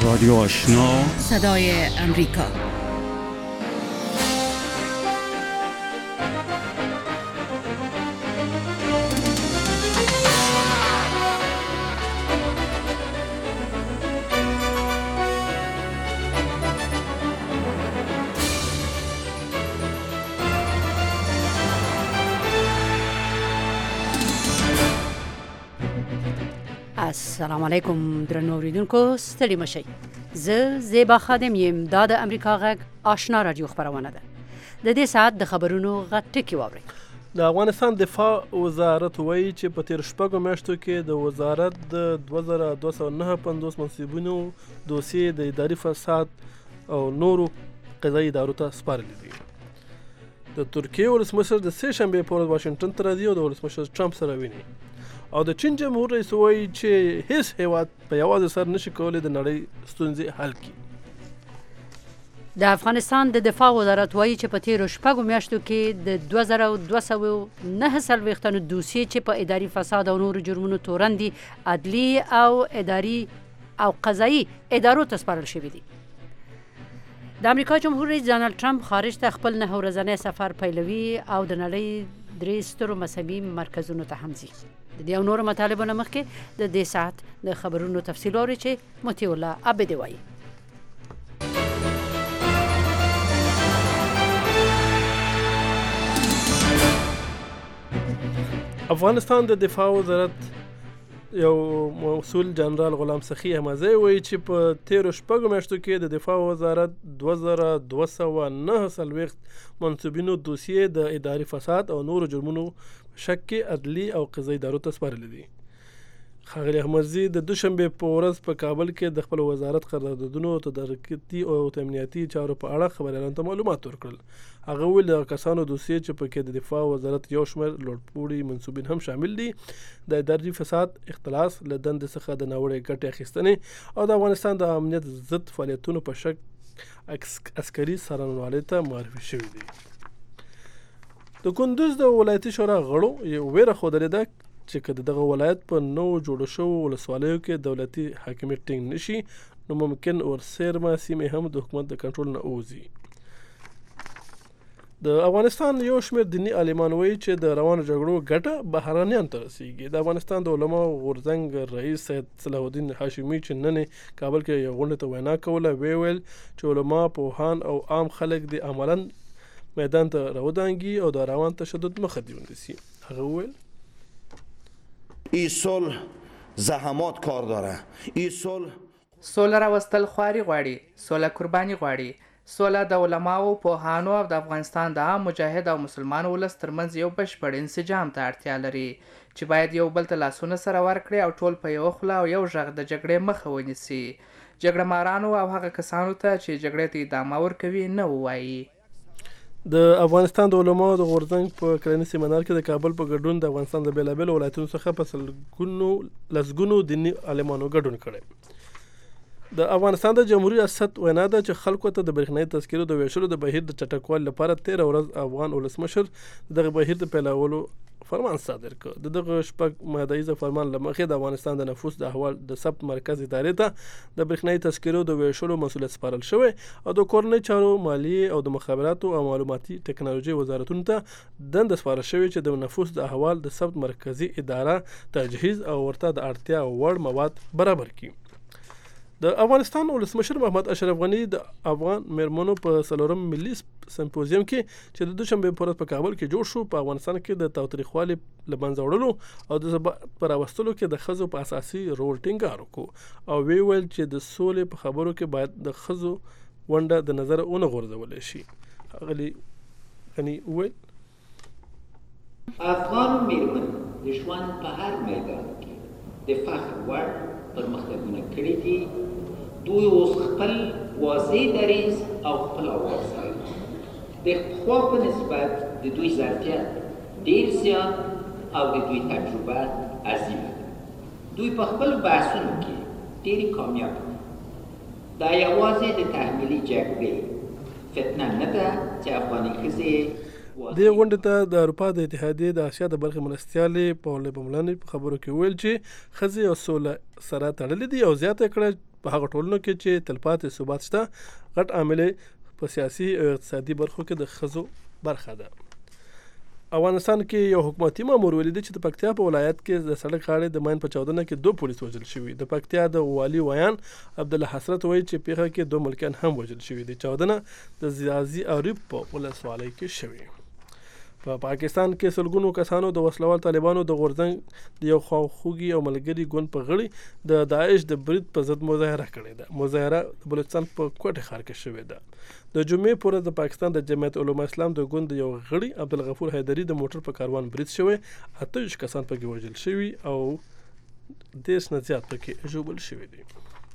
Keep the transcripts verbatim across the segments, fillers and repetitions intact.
رادیو آشنا، صدای امریکا. السلام علیکم درنو اوریدونکو، ستړي مشئ. زه زیبا خادم یم. دا د امریکا غږ آشنا رادیو خبرونه ده. د دې ساعت د خبرونو غټ ټکی واورئ. د افغانستان دفاع وزارت وایي چې په تیر شپږو میاشتو کې د وزارت د دوه زره دوه سوه نهه پنځوس منصبونو دوسیې د اداري فساد او نورو قضایي ادارو ته سپارلې دي. د ترکیې ولسمشر د سې شنبې په ورځ واشنګټن ته راځي او د ولسمشر ټرمپ سره ویني. او د چین جمهور رئیس وایي چې هیڅ هیواد په یوازې سر نشي کولی د نړۍ ستونزې حل کړي. د افغانستان د دفاع وزارت وایي چې په تیرو شپږو میاشتو کې د دوه زره دوه سوه نهه څلوېښت دوسیې چې په اداري فساد او نورو جرمونو تورن دي، عدلي او اداري او قضایي ادارو ته سپارل شوي دي. د امریکا جمهور رئیس ډانلډ ټرمپ خارج ته خپل نهه ورځنی سفر پیلوي او د نړۍ درې سترو مذهبي مرکزونو ته هم ځي. د دې او نورو مطالبو نه مخکې د دې ساعت د خبرونو تفصیل اورئ چې مطیع الله عبدي وایي. افغانستان د دفاع وزارت یو مسؤل جنرال غلام سخی احمدزی وایي چې په تیرو شپږو میاشتو کې د دفاع وزارت دوه زره دوه سوه نهه څلوېښت منصبینو دوسیې د اداري فساد او نورو جرمونو شک کې عدلي او قضایي ادارو ته سپارلې دي. ښاغلي احمدزي د دوشنبې په ورځ په کابل کې د خپل وزارت قراردادونو او تدارکاتي او امنیتي چارو په اړه خبریالانو ته معلومات ورکړل. هغه ویل د کسانو دوسیې چې پکې د دفاع وزارت یو شمېر لوړپوړي منصوبین هم شامل دي، د اداري فساد، اختلاس، له دندې څخه د ناوړه ګټې اخیستنې او د افغانستان د امنیت ضد فعالیتونو په شک عسکري څارنوالۍ ته معرفي شوي دي. د کندوز د ولایتي شورا غړو یو ویره ښودلې ده چې که دغه ولایت په نوو جوړو شوو ولسوالیو کې دولتي حاکمیت ټینګ نشي، نو ممکن ورسیرمه سیمې هم د حکومت د کنټرول نه ووځي. د افغانستان یو شمېر دیني عالمان وایي چې د روانو جګړو ګټه بهرانیانو ته رسیږي. د افغانستان د علماو غورځنګ رئیس سید صلاح الدین هاشمي چې نن کابل کې یو غونډې ته وینا کوله، وی ویل چې علما، پوهان او عام خلک د عملاً میدان ته راودانګي او د روان تشدد مخه دې ونیسي. هغه ویل این صلح زحمات کار داره. این صلح صلح راوستل خواري غواړي، صلح قرباني غواړي. صلح د علماو، پوهانو او د افغانستان د عام مجاهد او مسلمان ولس ترمنځ یو بشپړ انسجام ته اړتیا لري چې باید یو بل ته لاسونه سره ورکړي او ټول په یو خوله او یو غږ د جګړې مخه ونیسي. جګړه مارانو او هغه کسانو ته چې جګړې ته ادامه ورکوي نه ووایي. د افغانستان د علماو د غورځنګ په کلني سیمینار کې د کابل په ګډون د افغانستان د بېلابېلو ولایتونو څخه په سلګونو لسګونو دیني عالمانو ګډون کړی. د افغانستان د جمهوریت ریاست وینا ده چې خلکو ته د برېښنایي تذکرو د ویشلو د بهیر د چټکوالي لپاره تېره ورځ افغان ولسمشر دغه بهیر د پیلولو فرمان صادر کړ. د دغه شپږ مادهیزه فرمان له مخې د افغانستان د نفوس د احوال د ثبت مرکز ادارې ته د برېښنایي تذکرو د ویشلو مسؤلیت سپارل شوی او د کورنۍ چارو، مالیې او د مخابراتو او معلوماتي ټکنالوژي وزارتونو ته دنده سپارل شوې چې د نفوس د احوال د ثبت مرکزي اداره تجهیز او ورته د اړتیا وړ مواد برابر کړي. د افغانستان ولسمشر محمد اشرف غني د افغان میرمنو په څلورم ملي سمپوزیم کې چې د دوشنبې په ورځ په کابل کې جوړ شو، په افغانستان کې د تاوتریخوالي له منځه وړلو او د ثبات په راوستلو کې د ښځو په اساسي رول ټینګار وکړو او وی ویل چې د سولې په خبرو کې باید د ښځو ونډه د نظره ونه غورځولی شي. ښاغلي غني وویل افغان میرمن د ژوند په هر میدان کې د فخر وړ پرمختګونه کړي دي. دوی اوس خپل واضح دریځ او خپل اواز لري. د پخوا په نسبت د دوی ظرفیت ډېر زیات او د دوی تجربه عظیمه ده. دوی په خپل بحثونو کې ډېرې کامیاب دي. دا یوازې د تحمیلي جګړې فتنه نه ده چې افغاني ښځې دې غونډې ته د اروپا د اتحادیې د اسیا د برخې مرستیالې پاولې بملانې په خبرو کې ویل چې ښځې او سوله سره تړلې دي او زیاته کړه په هغه ټولنو کې چې تلپاتې ثبات شته غټ عامل په سیاسي او اقتصادي برخو کې د ښځو برخه ده. افغانستان کې یو حکومتي مامور ویلي دی چې د پکتیا په ولایت کې د سړک غاړې د ماین په چاودنه کې دوه پولیس وژل شوي. د پکتیا د والي ویان عبدالله حسرت وایي چې پیښه کې دوه ملکیان هم وژل شوي دي. چاودنه د زیازي اریب په ولسوالۍ کې شوې. په پا پاکستان کې سلګونو کسانو د وسلوال طالبانو د غورځنګ د یو خواخوږي او ملګري ګوند په غړي د داعش د برید په ضد مظاهره کړې ده. مظاهره د بلوچستان په کوټه ښار کې شوې ده. د جمعې پر ورځ د پاکستان د جمعیت علما اسلام د ګوند یو غړي عبدالغفور حیدري د موټر په کاروان برید شوی. اته ویشت کسان پکې وژل شوي او دېرش نه زیات پکې ژوبل شوي دي.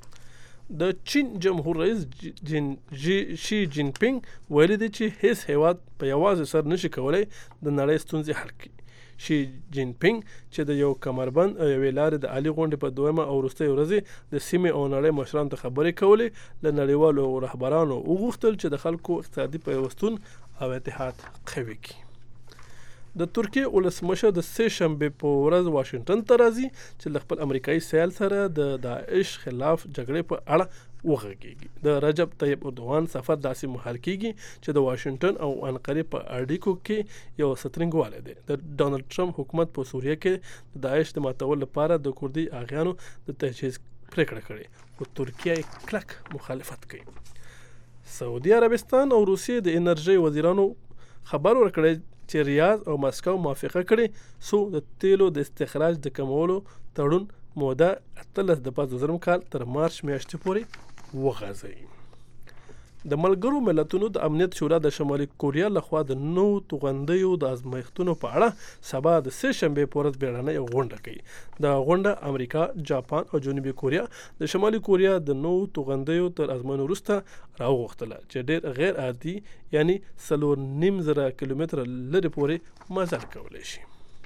د چین جمهور رئیس جین جی شي جین پینګ ویلي دی چې هیڅ هیواد په یوازې سر نشي کولی د نړۍ ستونزې حل کړي. شي جین پینګ چې د یو کمربند او یوې لارې د عالي غونډې په دویمه او وروستۍ ورځې د سیمې او نړۍ مشرانو ته خبرې کولې له نړیوالو رهبرانو وغوښتل چې د خلکو اقتصادي پیوستون او اتحاد قوي کړي. د ترکیې ولسمشر د سه شنبې په ورځ واشنگټن ته راځي چې له خپل امریکایي سیال سره د داعش خلاف جګړې په اړه وغږیږي. د رجب طیب اردوغان سفر داسې مهال کیږي چې د واشنگټن او انقرې په اړیکو کې یو سترنګوالی دی. د ډونالډ ټرمپ حکومت په سوریه کې د داعش د ماتولو لپاره د کردي اغیانو د تجهیز پریکړه کړې خو ترکیه کلک مخالفت کوي. سعودي عربستان او روسیې د انرژي وزیرانو خبر ورکړی چې ریاض او مسکو موافقه کړې سو د تیلو د استخراج د کمولو تړون موده اتلس د پنځه زرم کال تر مارچ میاشتې پورې وغځوي. د ملګرو ملتونو د امنیت شورا د شمالي کوریا لخوا د نوو توغندیو د ازمایښتونو په اړه سبا د سه شنبې په ورځ بیړنۍ یو غونډه کوي. د غونډه امریکا، جاپان او جنوبي کوریا د شمالي کوریا د نوو توغندیو تر ازموینې وروسته راوغوښتله چې ډېر غیر عادي یعنی څلور نیم زره کیلومتره لرې پورې مزل کولی شي.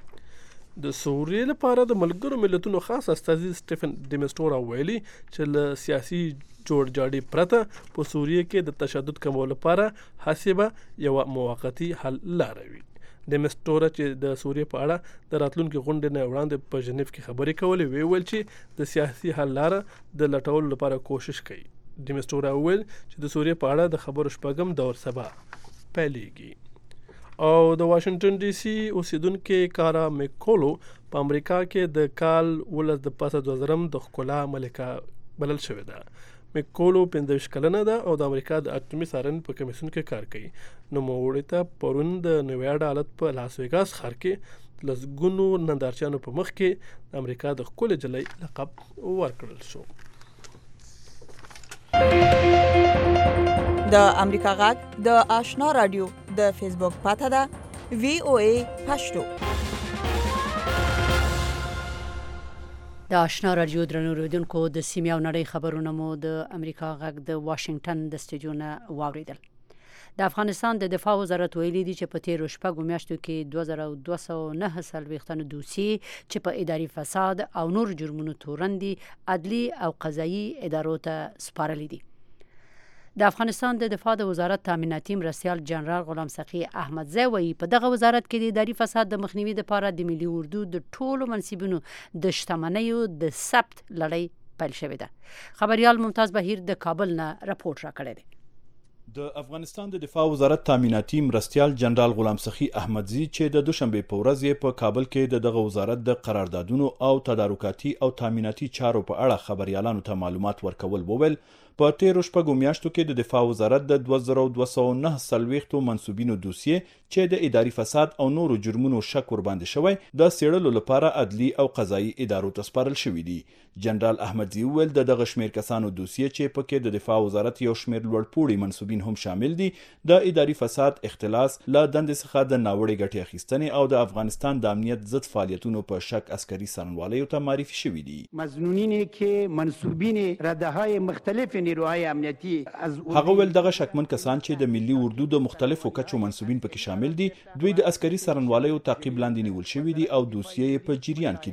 د سوریې لپاره د ملګرو ملتونو خاص استازي سټیفن ډیمسټورا ویلي چې له سیاسي جوړجاړي پرته په سوریې کې د تشدد کمولو لپاره هڅې به یوه موقتي حل لاره وي. ډیمسټورا چې د سوریې په اړه د راتلونکي غونډې نه وړاندې په ژنیف کې خبرې کولې وی ویل چې د سیاسي حل لاره د لټولو لپاره کوشش کوي. ډیمسټورا ویل چې د سوریې په اړه د خبرو شپږم دور سبا پیلېږي. او د واشنگټن ډي سي اوسیدونکو کارا میکولو په امریکا کې د کال ولس د پاسه دوه زرم د ښکلا ملکه بلل شوې ده. میکولو پنځه ویشت کلنه ده او د امریکا د اټومي څارنې په کمیسیون کې کار کوي. نوموړې ته پرون د نیویاډا ایالت په لاس ویګاس ښار کې لسګونو نندارچیانو په مخ کې د امریکا د ښکلې نجلۍ لقب ورکړل شو. د امریکا غږ د آشنا رادیو د فیسبوک پاته ده وی او ای پښتو. د آشنا رادیو درنو اوریدونکو د سیمې او نړۍ خبرونه مو د امریکا غږ د واشنگټن د سټوډیو نه واوریدل. د افغانستان د دفاع وزارت ویلي دی چې په تیرو شپږو میاشتو کې دوه زره دوه سوه نهه څلوېښت دوسیې چې په اداري فساد او نور جرمونو تورن دي عدلي او قضایي ادارو ته سپارلي دي. د افغانستان د دفاع د وزارت تامیناتي مرستیال جنرال غلام سقي احمدزی وایي په دغه وزارت کې د اداري فساد د مخنیوي لپاره د ملي اردو د ټولو منصبونو د شتمنیو د ثبت لړۍ پیل شوې ده. خبريال ممتاز بهیر د کابل نه راپورټ راکړی دی. د افغانستان د دفاع وزارت تامیناتي مرستیال جنرال غلام سخي احمدزی چې د دوشنبه په ورځ په کابل کې د دغه وزارت د قراردادونو او تدارکاتي او تامیناتي چارو په اړه خبريالانو ته معلومات ورکول وویل په تیرو شپږو میاشتو کې د دفاع وزارت د دوه زره دوه سوه نهه څلوېښت منصوبینو دوسیې چې د اداري فساد او نورو جرمونو شک ورباندې شوی د څېړلو لپاره عدلي او قضایي ادارو ته سپارل شوي دي. جنرال احمدزی وویل د دغه شمیر کسانو دوسیې چې پکې د دفاع وزارت یو شمیر لوړپوړي منصوبین هم شامل دي د اداري فساد، اختلاس، له دندې څخه د ناوړې ګټې اخیستنې او د افغانستان د امنیت ضد فعالیتونو په شک عسکري څارنوالیو ته معرفي شوي دي. مظنونین که منصوبین رده‌های مختلف نیروهای امنیتی از هغه ول دغه شکمن کسان چې د ملي اردو د مختلفو کچو منصوبین پکې شامل دي دوی د عسکري څارنوالیو تعقیب لاندې نیول شوي دي او دوسیې په جریان کې دي.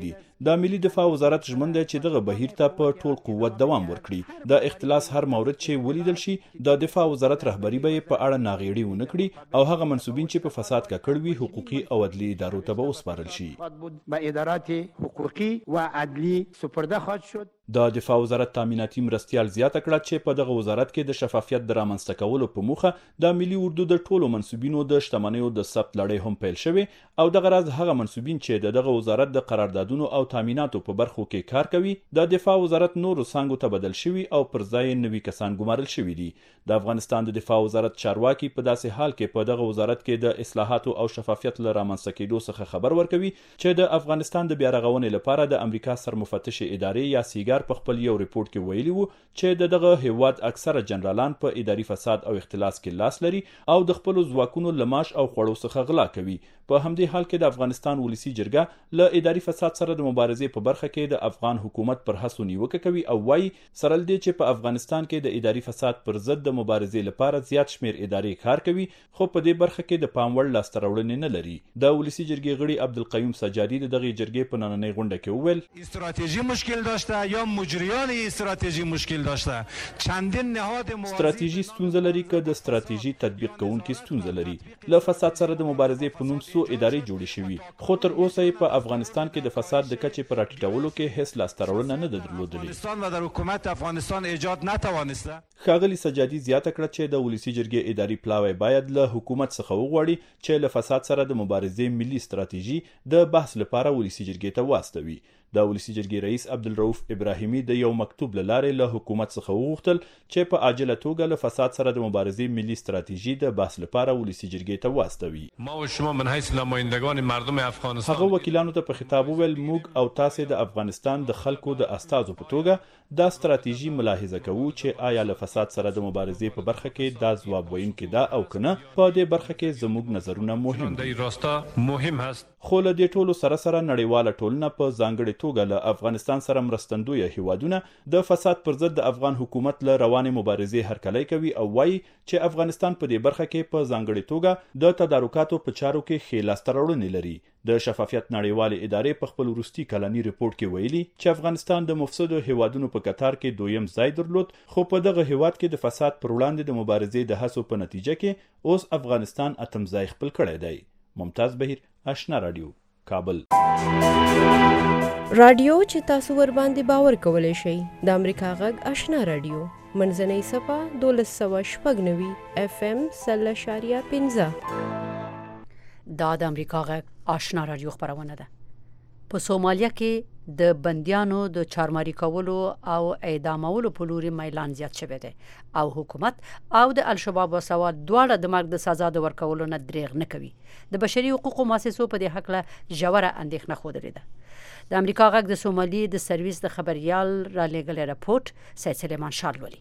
د ملي دفاع وزارت ژمن دی چې دغه بهیر ته په ټول قوت دوام ورکړي. د اختلاس هر مورد چې ولیدل شي د دفاع وزارت رهبری به په اړه ناغېړي ونه کړي او هغه منسوبین چې په فساد ککړ وي حقوقي او عدلي ادارو ته به وسپارل شي. به ادارات حقوقی و عدلی سپرده خواهد شد. د دفاع وزارت تامیناتي مرستیال زیاته کړه چې په دغه وزارت کې د شفافیت د رامنځته کولو په موخه د ملي اردو د ټولو منسوبینو د شتمنیو د ثبت لړۍ هم پیل شوې او دغه راز هغه منسوبین چې د دغه وزارت د قراردادونو او تامیناتو په برخو کې کار کوي د دفاع وزارت نورو څانګو ته بدل شوي او پر ځای نوي کسان ګمارل شوي دي. د افغانستان د دفاع وزارت چارواکي په داسې حال کې په دغه وزارت کې د اصلاحاتو او شفافیت له رامنځته کېدو څخه خبر ورکوي چې د افغانستان د بیا رغونې لپاره د امریکا سرمفتش ادارې یا سیګار په خپل یو ریپورت کې ویلي وو چې د دغه هیواد اکثره جنرالان په اداري فساد او اختلاس کې لاس لري او د خپل ځواکونو لماش او خوړو څخه غلا کوي. په همدې حال کې د افغانستان ولسی جرګه له اداري فساد سره د مبارزې په برخه کې د افغان حکومت پر هڅو نیوکه کوي او وایي سره له دې چې په افغانستان کې د اداري فساد پر ضد د مبارزې لپاره زیات شمیر ادارې کار کوي خو په دې برخه کې د پام وړ لاسته راوړنې نه لري. د ولسی جرګې غړي عبدالقیوم سجادي د دغه جرګې په نننۍ غونډه کې وویل استراتیژی مشکل داشته یا مجریان استراتیژی مشکل داشته. چندین نهاد استراتیژي ستونزه لري که د استراتیژي تطبیق کوونکي ستونزه لري. له فساد سره د مبارزې په نوم څو ادارې جوړې شوي خو تر اوسه په افغانستان کې د فساد د کچې په راټیټولو کې هیڅ لاسته راوړنه نه ده درلودلې. افغانستان و در حکومت افغانستان ایجاد نتوانسته. ښاغلي سجادي زیاته کړه چې د ولسی جرګې اداري پلاوی باید له حکومت څخه وغواړي چې له فساد سره د مبارزې ملي استراتیژي د بحث لپاره ولسی جرګې ته واستوي. د ولسی جرګې رئیس عبدالرؤف ابراهیمي د یو مکتوب له لارې له حکومت څخه وغوښتل چې په عاجله توګه له فساد سره د مبارزې ملي استراتیژي د بحث لپاره ولسی جرګې ته واستوي. ما و شما من حیث نمایندگان مردم افغانستان هغه وکیلانو ته په خطاب وویل موږ او تاسو د افغانستان د خلکو د استازو په توګه دا استراتیژي ملاحظه کوو چې آیا له فساد سره د مبارزې په برخه کې دا ځواب ویونکي دا او کنه په دې برخه کې زموږ نظرونه مهم دي. راستا مهم هست. خو له دې ټولو سره سره نړیواله ټولنه په ځانګړې توګه له افغانستان سره مرستندویه هیوادونه د فساد پر ضد د افغان حکومت له روانې مبارزې هرکلی کوي او وایي چې افغانستان په دې برخه کې په ځانګړې توګه د تدارکاتو په چارو کې ښې لاسته راوړنې لري. د شفافیت نړیوالې ادارې په خپل وروستي کلني ریپورت کې ویلي چې افغانستان د مفسدو هیوادونو په کتار کې دویم ځای درلود خو په دغه هیواد کې د فساد پر وړاندې د مبارزې د هڅو په نتیجه کې اوس افغانستان اتم ځای خپل کړی دی. ممتاز بهیر، آشنا رادیو، کابل. رادیو چې تاسو ور باندې باور کولای شئ د امریکا غږ آشنا رادیو منځنۍ صفه دولس سوه شپږ نوي اف ام سل اشاریه پنځه. دا د امریکا غږ آشنا رادیو خبرونه ده. په سومالیا کې د بندیانو د چارماري کولو او اعدامولو په لوري میلان زیات شوی دی او حکومت او د الشباب وسوال دواړه د مرګ د سزا د ورکولو نه دریغ نه کوي. د بشري حقوقو مؤسسو په دې حق له ژوره اندېښنه ښودلې ده. د امریکا غږ د سومالي د سرویس د خبريال را لېږلی راپورټ سید سلیمان شاه لولي.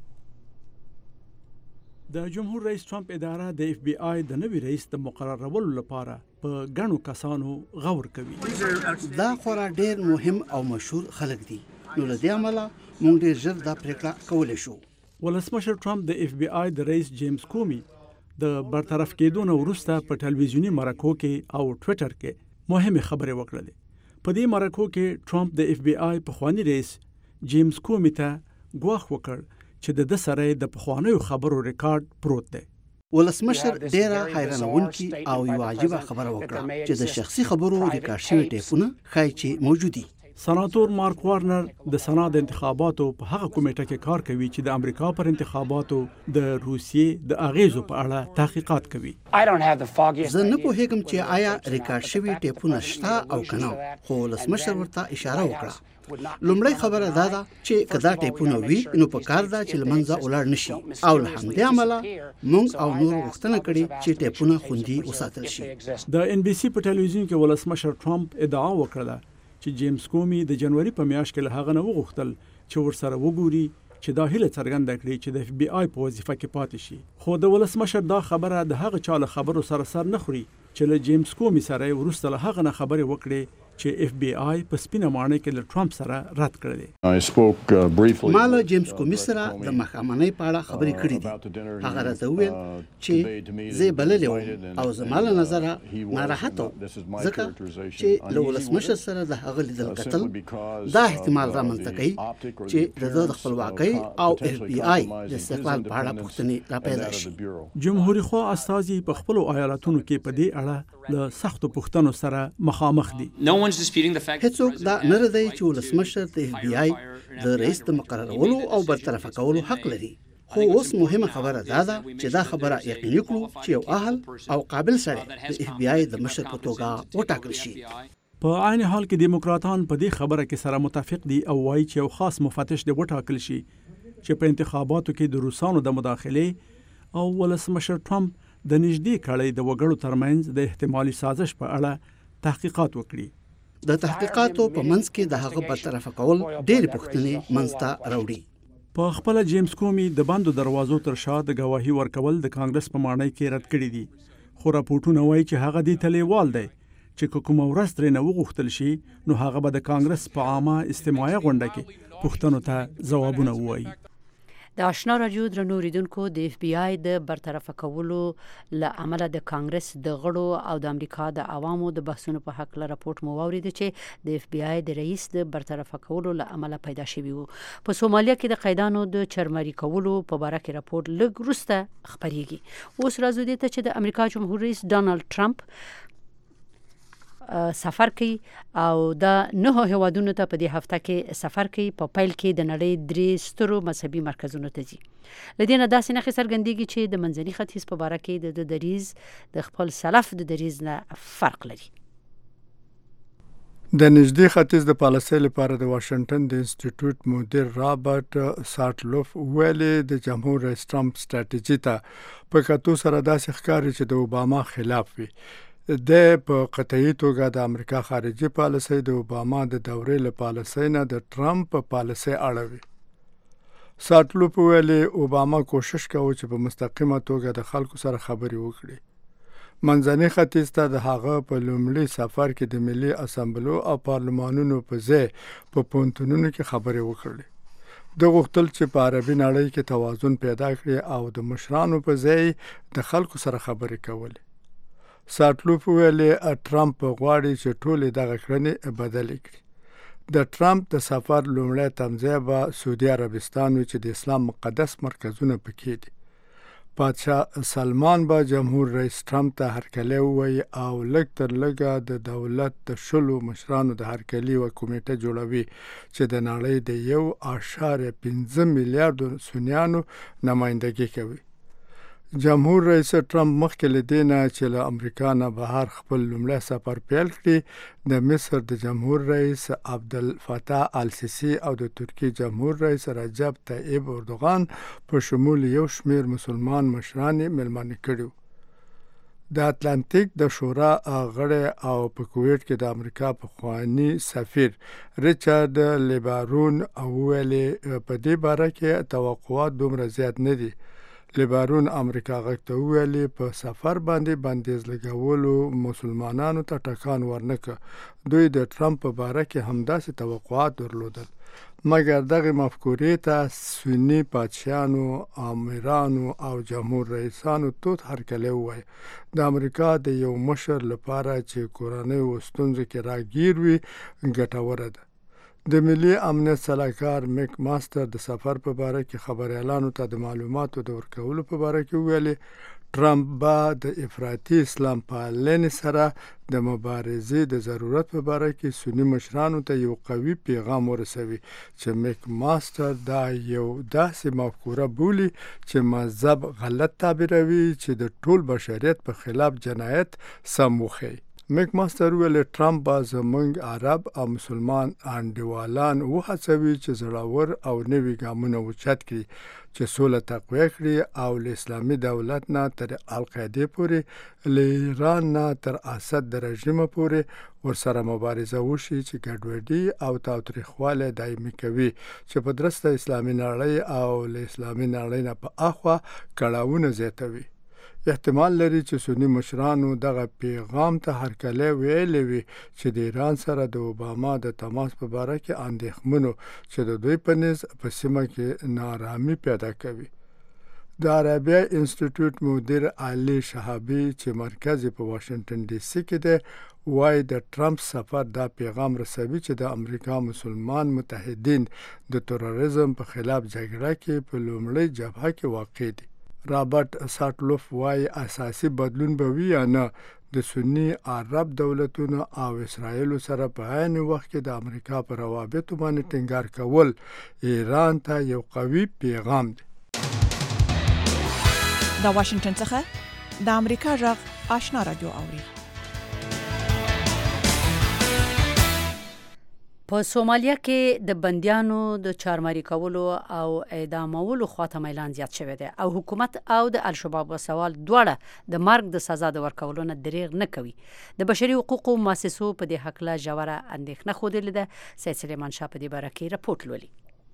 د جمهور رئیس ټرمپ اداره د اف بی آی د نوي رئیس د مقررولو لپاره په ګڼو کسانو غور کوي. دا خورا ډیر مهم او مشهور خلک دي نو له دې امله موږ ډیر ژر دا پریکړه کولی شو. ولسمشر ټرمپ د اف بی آی د رئیس جیمز کومي د برطرف کېدو نه وروسته په ټلویزیوني مرکو کې او ټویټر کې مهمه خبرې وکړلې. په دې مرکو کې ټرمپ د اف بی آی پخوانی رئیس جیمز کومي ته ګواښ وکړ چې د د سره د پخوانیو خبرو ریکارډ پروت دی. ولسمشر ډیره حیرانونکي او یو عجیبه خبره وکړه چې د شخصي خبرو ریکارډ شوي ټیپونه ښایي چې موجود دي. سناتور مارک وارنر د سنا د انتخاباتو په هغه کمیټه کې کار کوي چې د امریکا پر انتخاباتو د روسیې د اغیزو په اړه تحقیقات کوي. زه نه پوهیږم چې آیا ریکارډ شوي ټیپونه شته او کنه خو ولسمشر ورته اشاره وکړه. لومړی خبره دا ده چې کدا ټیپونه وي نو په کار ده چې لمنځه ولاړ نشي او له همدې امله موږ او نور غوښتنه کړې چې ټیپونه خوندي وساتل شي. د ان بي سي په ټلویزیون کې ولسمشر ټرمپ ادعا وکړه چې جیمز کومي د جنوري په میاشت کې له هغه نه وغوښتل چې ورسره وګوري چې دا هیله څرګنده کړي چې د اف بی آی په وظیفه کې پاتې شي. خو د ولسمشر دا خبره د هغه چا له خبرو سره سر نه خوري چې له جیمز کومي سره وروسته له هغه نه خبرې وکړي چې اف بی آی په سپینه ماڼۍ کې له ټرمپ سره رد کړی دی. ما له جیمز کومي سره د مخامنۍ په اړه خبرې کړې دي. هغه راته وویل چې زه بللی وم او زما له نظره ناراحته وم ځکه چې له ولسمشر سره د هغه لیدل کتل دا احتمال رامنځته کوي چې د ده د خپلواکۍ او اف بی آی د استقلال په اړه پوښتنې راپیدا شي. جمهوري خوا استازي په خپلو ایالتونو کې په دې اړه له سختو پوښتنو سره مخامخ دي. هیڅوک دا نه ردی چې ولسمشر د اف بی آی د رئیس د مقررولو او برطرفه کولو حق لري. خو اوس مهمه خبره دا ده چې دا خبره یقیني کړو چې یو اهل او قابل سړی د اف بی آی د مشر په توګه وټاکل شي. په عین حال کې دیموکراتان په دې خبره کې سره متفق دي او وایي چې یو خاص مفتش دې وټاکل شي چې په انتخاباتو کې د روسانو د مداخلې او ولسمشر ټرمپ د نږدې کړۍ د وګړو ترمنځ د احتمالي سازش په اړه تحقیقات وکړي. د تحقیقاتو په منځ کې د هغه برطرفه کول ډېرې پوښتنې منځ ته راوړي. په خپل جیمز کومي د بندو دروازو تر شا د گواهی ورکول د کانګرس په ماڼۍ کې رد کړي دي. خو راپورټونه وایي چې هغه دې تلیوال دی چې کومه ورځ ترې نه وغوښتل شي نو هغه به د کانګرس په عامه استماعي غونډه کې پوښتنو ته ځوابونه ووایي. د آشنا راډیو درنو اوریدونکو د اف بی آی د برطرفه کولو له امله د کانګرس د غړو او د امریکا د عوامو د بحثونو په حق له راپورټ مو واورید چې د اف بی آی د رئیس د برطرفه کولو له امله پیدا شوی وو. په سومالیا کې د قیدانو د چرمري کولو په باره کې راپورټ لږ وروسته خبرېږي. اوس راځو دې ته چې د امریکا جمهور رئیس ډانلډ ټرمپ سفر کوي او د نهو هیوادونو ته په دې هفته کې سفر کوي. په پیل کې د نړۍ درې سترو مذهبي مرکزونو ته ځي. لدې نه داسې نښې څرګندېږي چې د منځني ختیځ په باره کې د دریځ د خپل سلف د دریځ نه فرق لري. د نږدې ختیځ د پالیسۍ لپاره د واشنگټن د انسټیټیوټ مدیر رابرټ ساټلوف ویلي د جمهور رئیس ټرمپ ستراتیژي ته په کتو سره داسې ښکاري چې د اوباما خلاف وي. د په قطعي توګه د امریکا خارجي پالیسۍ د اوباما د دورې له پالیسۍ نه د ټرمپ پالیسۍ اړوي. ساټلوف ویلي اوباما کوشش کوي چې په مستقیمه توګه د خلکو سره خبرې وکړي. منځني ختیځ ته د هغه په لومړي سفر کې د ملي اسامبلو او پارلمانونو په ځای په پونتونونو کې خبرې وکړي. د غوښتل چې په عربي نړۍ کې توازن پیدا کړي او د مشرانو په ځای د خلکو سره خبرې کولې. ساټلوف ویلي ټرمپ غواړي چې ټولې دغه کړنې بدلې کړي. د ټرمپ د سفر لومړی تمځای به سعودي عربستان وي چې د اسلام مقدس مرکزونه پکې دي. پادشاه سلمان به جمهور رئیس ټرمپ ته هرکلی ووایي او لږ تر لږه د دولت د شلو مشرانو د هرکلي یوه کمیټه جوړوي چې د نړۍ د یو اعشاریه پنځه میلیارډو سنیانو نمایندګي کوي. جمهور رئیس ټرمپ مخکې له دې نه چې له امریکا نه بهر خپل لومړی سفر پیل کړي د مصر د جمهور رئیس عبدالفتاح السیسی او د ترکیې جمهور رئیس رجب طیب اردوغان په شمول یو شمیر مسلمان مشران مېلمانه کړي. د اتلانتیک د شورا غړی او په کویټ کې د امریکا پخوانی سفیر ریچارډ لیبارون ویلي په دې باره کې توقعات دومره زیات نه دي. لیبارون امریکا غږ ته وویلي په سفر باندې بندیز لګولو مسلمانانو ته ټکان ورنکړ. دوی د ټرمپ په باره کې همداسې توقعات درلودل مګر دغه مفکورې ته سني پادشاهانو امیرانو او جمهور رئیسانو توت هرکلی ووایي. د امریکا د یو مشر لپاره چې کورنیو ستونزو کې راګیر وي ګټوره ده. د ملي امنیت سلاکار میک ماستر د سفر په باره کې خبريالانو ته د معلوماتو د ورکولو په باره کې ویلي ټرمپ به د افراطي اسلام پالنې سره د مبارزې د ضرورت په باره کې سني مشرانو ته یو قوي پیغام ورسوي چې میک ماستر دا یو داسې مفکوره بولي چې مذهب غلط تعبیروي چې د ټول بشریت په خلاف جنایت سم وښيي. میک ماستر ویل ټرمپ به زموږ عرب او مسلمان انډیوالان وهڅوي چې زړور او نوي ګامونه اوچت کړي چې سوله تقویه کړي او له اسلامي دولت نه تر القاعدې پورې له ایران نه تر اسد د رژیم پورې ورسره مبارزه وشي چې ګډوډي او تاوتریخوالی دایمي کوي چې په درسته اسلامي نړۍ او له اسلامي نړۍ نه په اخوا کړاوونه زیاتوي. احتمال لري چې سنی مشرانو دغه پیغام ته هرکلی ویلی وي چې د ایران سره د اوباما د تماس په باره کې اندېښمنو چې د دوی په نیز په سیمه کې نارامي پیدا کوي. د عربیه انسټیټیوټ مدیر علي شهابي چې مرکز په واشنگټن ډي سي کې دی وایي د ټرمپ سفر دا پیغام رسوي چې د امریکا مسلمان متحدین د تروریزم په خلاف جګړه کې په لومړۍ جبهه کې واقع دي. رابرټ ساټلوف وایي اساسي بدلون به وي یا نه د سنی عرب دولتونو او اسرائیل سره په عین وخت کې د امریکا پر روابطو باندې ټینګار کول ایران ته یو قوي پیغام دی. د واشنگټن څخه د امریکا غږ آشنا رادیو اوري. په سومالیا کې د بندیانو د چارماري کولو او اعدامولو خواته میلان زیات شوی دی او حکومت او د الشباب وسوال دواړه د مرګ د سزا د ورکولو نه دریغ نه کوي. د بشري حقوقو مؤسسو په دې حق له ژوره اندېښنه ښودلې ده. سید سلیمان شاه په دې باره کې راپورټ لولي.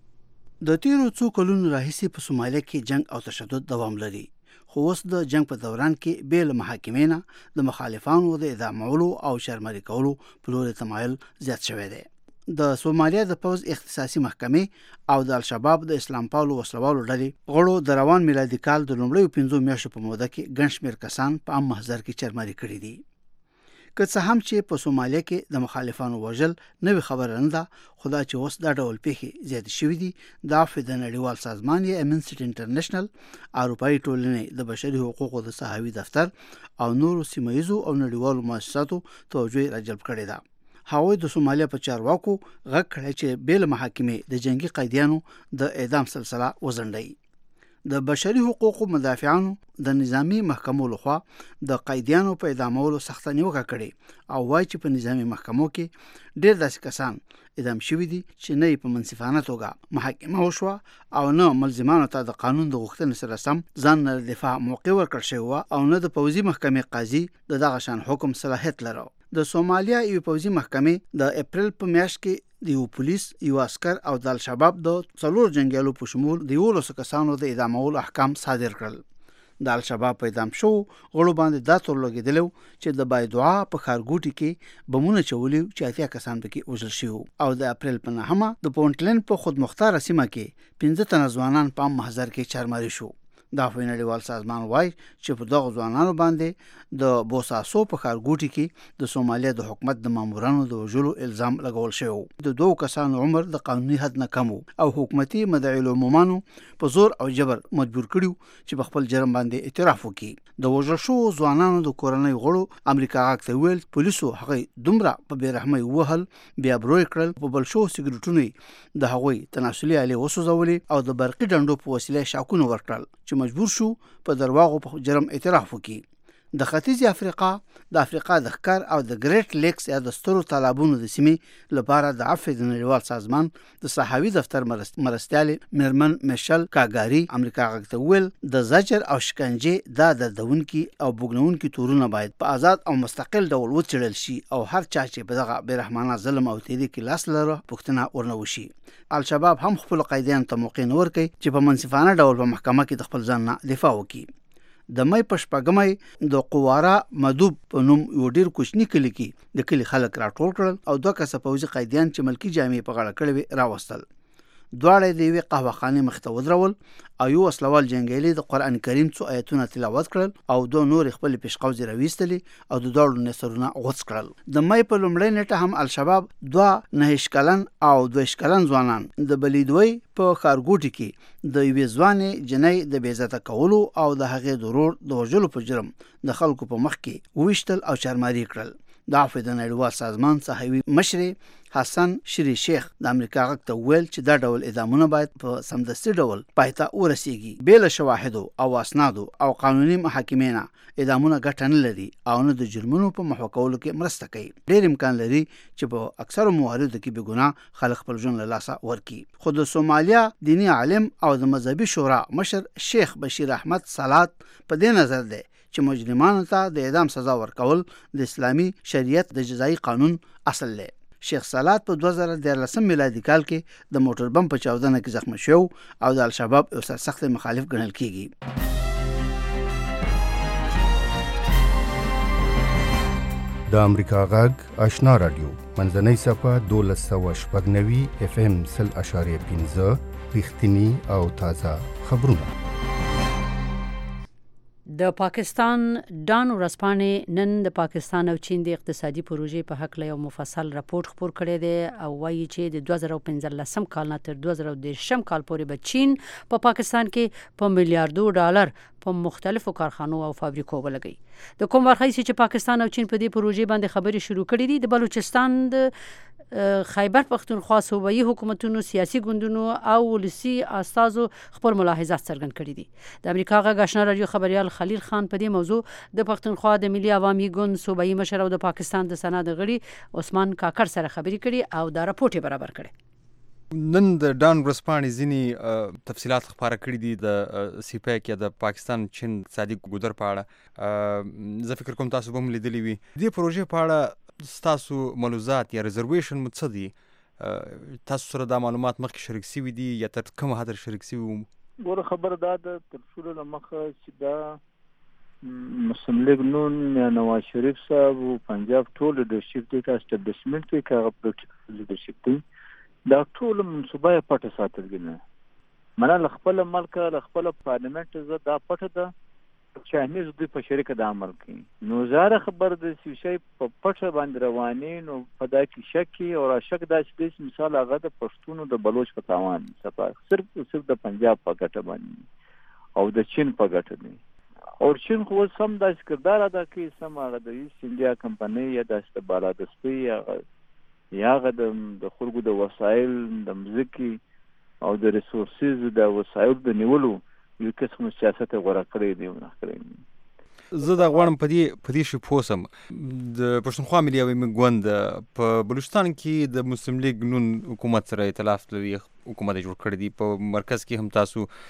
د تیرو څو کلونو راهیسې په سومالیا کې جنگ او تشدد دوام لري، خو اوس د جنگ په دوران کې بیل محاکمې نه د مخالفانو د اعدامولو او شرمري کولو په لور تمایل زیات شوی دی. د سومالیا د پوز اختصاصي محکمې او د الشباب د اسلام پالو وسلوالو ډلې غړو د روان میلادي کال د لومړیو پنځو میاشتو په موده کې ګڼ شمېر کسان په عام محضر کې چرمري کړي دي. که څه هم چې په سومالیا کې د مخالفانو وژل نوې خبره نه ده، خو دا چې اوس دا ډول پیښې زیاتې شوي دي د عفو د نړیوال سازمان یا امنسټي انټرنیشنل، اروپایي ټولنې د بشري حقوقو د صحاوي دفتر او نورو سیمه ییزو او نړیوالو مؤسساتو توجه راجلب کړې ده. هغوی د سومالیا په چارواکو غږ کړی چې بیل محاکمې د جنگي قیدیانو د اعدام سلسله وځنډوي. د بشري حقوقو مدافعانو د نظامی محکمو لخوا د قیدیانو په اعدامولو سخته نیوکه کړې او وایي چې په نظامی محکمو کې ډېر داسې کسان اعدام شوي دي چې نه په منصفانه توګه محاکمه وشوه او نه ملزمانو ته د قانون د غوښتنې سره سم ځان نه دفاع موقع ورکړل شوی وه او نه د پوځي محکمې قاضي د دغه شان حکم صلاحیت لرو. د سومالیا یو پوځي محکمې د اپریل په میاشت کې د یو پولیس، یو عسکر او د الشباب د څلور جنګیالو په شمول د یولسو کسانو د اعدامولو احکام صادر کړل. د الشباب په اعدام شو غړو باندې دا تور لګېدلی چې د بایدعا په ښارګوټي کې بمونه چولي چې اتیا کسان پکې وژل شوي او د اپریل په نهمه د پونټلند په خودمختاره سیمه کې پنځه تنه ځوانان په عام محضر کې چارماري شو. د عفو نړیوال سازمان وایي چې په دغو ځوانانو باندې د بوساسو په ښارګوټي کې د سومالیا د حکومت د مامورانو د وژلو الزام لګول شوی. د دوو کسانو عمر د قانوني حد نه کم او حکومتي مدعي العمومانو په زور او جبر مجبور کړیو چې په خپل جرم باندې اعتراف وکړي. د وژل شوو ځوانانو د کورنۍ غړو امریکا غاک ته ویل پولیسو هغوی دومره په بېرحمۍ ووهل، بیا بروی کړل، په بل شوو سګرټونو د هغوی تناسلي آلې وسوځولې او د برقي ډنډو په وسیله شاکونه ورکړل چې مجبور شو په درواغو په جرم اعتراف وکړي. د ختیځ افریقا، د افریقا د ښکار او د ګریټ لیکس یا د سترو تالابونو د سیمې لپاره د عفو د نړیوال سازمان د صحاوي دفتر مرستیالې میرمن میشل کاګاری امریکا غږ ته ویل د زجر او شکنجې دا دردونکي او بوږنونکي تورونه باید په آزاد او مستقل ډول وڅېړل شي او هر چا چې په دغه بېرحمانه ظلم او تېري کې لاس لره پوښتنه ورنه وشي. الشباب هم خپلو قیدیانو ته موقع نه ورکوي چې په منصفانه ډول په محکمه کې د خپل ځان نه دفاع وکړي. د مې په شپږمې د قواره مدوب په نوم یو ډېر کوچني کلي کې د کلي خلک راټول کړل او دوه کسه پوځي قیدیان چې ملکي جامې په غاړه کړې وې راوستل. دواړه د یوې قهوهخانې مخې ته ودرول او یو وسلوال جنګیالي د قرآن کریم څو آیتونه تلاوت کړل او دوه نورې خپلې پیشقوزې راویستلې او د دواړو نثرونه غوڅ کړل. د مې په لومړۍ نیټه هم الشباب دوه نهه کلن او دوه کلن ځوانان د بلیدوی په ښارګوټي کې د یوې ځوانې جنۍ د بېعزته کولو او د هغې د ورور د وژلو په جرم د خلکو په مخ کې وویشتل او چارماري کړل. د عفو د نړیوال سازمان صحاوي مشرې حسن شری شیخ د امریکا غږ ته ویل چې دا ډول اعدامونه باید په سمدستي ډول پای ته ورسیږي. بې له شواهدو او اسنادو او قانوني محاکمې نه اعدامونه ګټه نه لري او نه د جرمونو په محوه کولو کې مرسته کوي. ډېر امکان لري چې په اکثرو مواردو کې بې ګناه خلک خپل ژوند له لاسه ورکړي. خو د سومالیا دیني عالم او د مذهبي شورا مشر شیخ بشیر احمد سالات په دې نظر دی چې مجرمانو ته د اعدام سزا ورکول د اسلامي شریعت د جزایي قانون اصل دی. شیخ سالات په دوه زره دیارلسم میلادي کال کې د موټر بم په چاودنه کې زخمی شو او د الشباب یو سرسخت مخالف ګڼل کیږي. د امریکا غږ آشنا رادیو منځنۍ صفه دولس سوه شپږ نوي اف ام سل اشاریه پنځه رښتیني او تازه خبرونه. د پاکستان ډان ورځپاڼې نن د پاکستان او چین د اقتصادي پروژې په حق له یو مفصل راپور خپور کړی دی او وایي چې د دوه زره پنځلسم کال نه تر دوه زره دېرشم کال پورې به چین په پا پاکستان کې په میلیارډو ډالر په مختلفو کارخانو او فابریکو ولګي. د کوم ورخی چې پاکستان او چین په دې پروژې باندې خبرې شروع کړې دي، د بلوچستان د خیبر پختونخوا صوبایي حکومتونو، سیاسي ګوندونو او ولسي استازو خپل ملاحظات څرګند کړي دي. د امریکا غږ آشنا رادیو خبريال خلیل خان په دې موضوع د پختونخوا د ملي عوامي ګوند صوبایي مشر او د پاکستان د سنا د غړي عثمان کاکړ سره خبرې کړي او دا راپورټ برابر کړي. نن د ډان ورځپاڼې ځینې تفصیلات خپاره کړي دي د سیپیک یا د پاکستان چین اقتصادي ګودر په اړه. زه فکر کوم تاسو به هم لیدلی وي. دې پروژې په اړه ستاسو ملوزات یا ریزرویشن مو څه دي؟ تاسو سره دا معلومات مخکې شریک شوي دي یا تر کومه حد شریک شوي وو؟ ګوره خبره دا ده تر ټولو له مخه چې دا مسلم لیگ نون یا نواز شریف صاحب او پنجاب ټول لیډرشپ دی، اسټابلیشمنټ دی، که هغه پولیټیکل لیډرشپ دی، دا ټول منصوبه یې پټه ساتل نه. منه له خپله ملکه له خپله پارلیمنټ زه دا پټه ده چاینیز دوی په شریکه د عمل کوي. نو زاره خبر د سی شی په پټه باندې رواني نو په دا کې شک او را شک دا چې مثال هغه د پښتونو د بلوچ په تاوان صفه صرف صرف د پنجاب په ګټه باندې او د چین په ګټه دی. او چین خو سم د کردار ادا کوي، سم هغه د ایست انډیا کمپنۍ یا د استبالادستي یا هغه د خلکو د وسایل د مځکې او د ریسورسز د وسایل د نیولو یو قسم سیاست غوړه کړی دی. ونه کړی زه دا غواړم په دې په دې شی پوسم د پښتونخوا ملي عوامي ګوند په بلوچستان کې د مسلم لیگ نون حکومت سره ائتلاف لري، حکومت جوړ کړی دی. په مرکز کې هم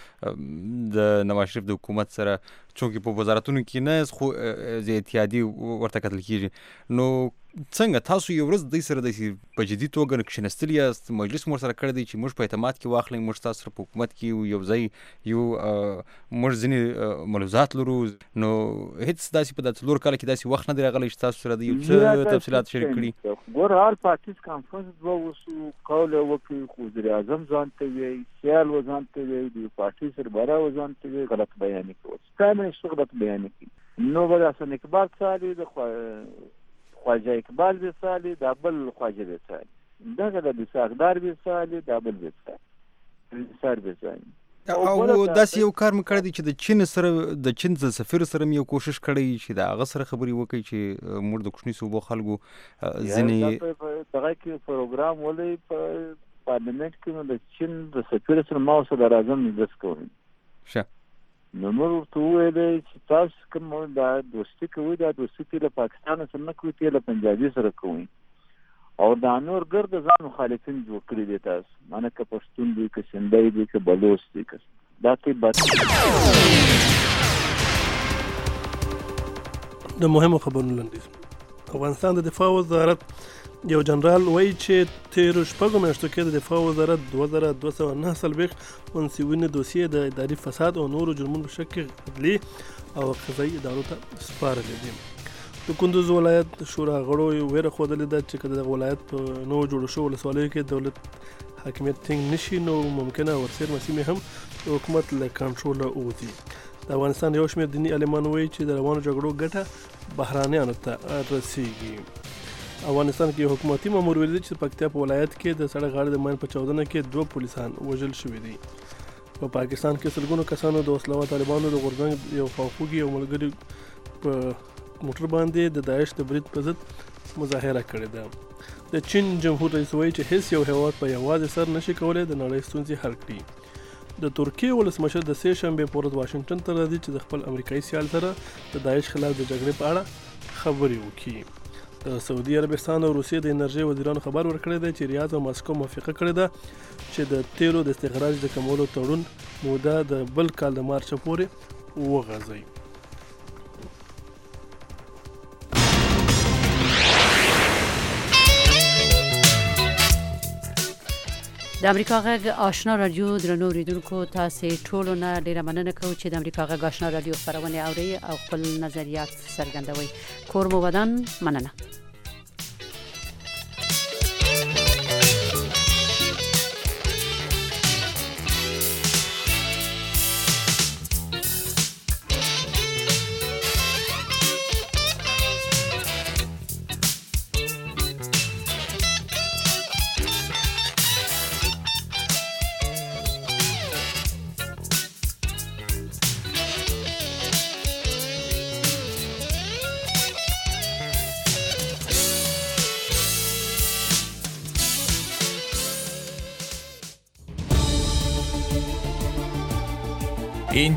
تاسو د نواز شریف د حکومت سره چونکې په وزارتونو کې نه خو د اتحادیې ورته کتل کېږي، نو څنګه تاسو یو ورځ دوی سره د په جدي توګه کښېنستلي یاست، مجلس مو سره کړی دی چې موږ په اعتماد کې واخلئ، موږ تاسو سره په حکومت کې یو ځای یو موږ ځینې ملوزات لرو، نو هېڅ داسې په دا څلور کاله کې داسې وخت نه دی راغلی چې تاسو سره د یو څه تفصیلات شریک کړي؟ ګوره هر پارټیز کانفرنس دوه وسو قول وکړي، خو وزیر اعظم ځان ته وایي، سیال و ځان ته وایي، د پارټي سربراہ و ځان ته وایي، غلط بیانې کوي، پرایم منسټر غلط بیانې کوي. نو به حسن اقبال څالي، د خواجه اقبال به څالي، دا بل خواجه به څالي، دغه د بساقدار به څالي، دا بل به څالي، سر به څالي. او داسې یو کار مې کړی دی چې د چین سره د چین د سفیر سره مې یو کوشش کړی چې د هغه سره خبرې وکړي چې موږ د کوچني صوبو خلکو ځینې دغه کې پروګرام ولې په پارلیمنټ کې نو د چین د سفیر سره ما سره راځم مجلس کوم شه نو موږ ورته وویل چې تاسو کوم دا دوستي کوئ، دا دوستي له پاکستان سره نه کوئ، له پنجابي سره کوئ، او دا نور ګرد ځان مخالفین جوړ کړي دي. تاسو مانه که پښتون دي که سندۍ دي که بلوچ دي که دا ته بات. د مهمو خبرونو لنډیز. افغانستان د دفاع وزارت یو جنرال وایي چې تیرو شپږو میاشتو کې د دفاع وزارت دوه زره دوه سوه نهه څلوېښت منصبینو دوسیې د اداري فساد او نورو جرمونو په شکل عدلي او قضایي ادارو ته سپارلې دي. د کندوز ولایت شورا غړو ویره ښودلې ده چې که د ولایت په نوو جوړو شوو ولسوالیو کې دولت حاکمیت ټینګ نشي نو ممکنه ورسیرمه سیمې هم د حکومت له کنټروله ووځي. د افغانستان یو شمېر دیني عالمان وایي چې د روانو جګړو ګټه بهرانیانو ته رسیږي. افغانستان کې یو حکومتي مامور ویلي چې پکتیا په ولایت کې د سړک غاړې د ماین په چاودنه کې دوه پولیسان وژل شوي دي. په پاکستان کې سلګونو کسانو د وسلوال طالبانو د غورځنګ یو خواخوږي او ملګري په موټر باندې د داعش د برید په ضد مظاهره کړې ده. د چین جمهور رئیس وایي چې هیڅ یو هیواد په یوازې سر نشي کولی د نړۍ ستونزې حل کړي. د ترکیې ولسمشر د سې شنبې په ورځ واشنګټن ته راځي چې د خپل امریکایي سیال سره د داعش خلاف د جګړې په اړه خبرې وکړي. د سعودي عربستان او روسیې د انرژۍ وزیرانو خبر ورکړی دی چې ریاض او ماسکو موافقه کړې ده چې د تیلو د استخراج د کمولو تړون موده د بل کال د مارچ پورې وغځوي. د امریکا غږ آشنا رادیو درنو اوریدونکو تاسو ټولو نه ډیره مننه کوم چې د امریکا غږ آشنا رادیو خبرونه اوري او خپل نظریات څرګندوي. کور مو ودان، مننه.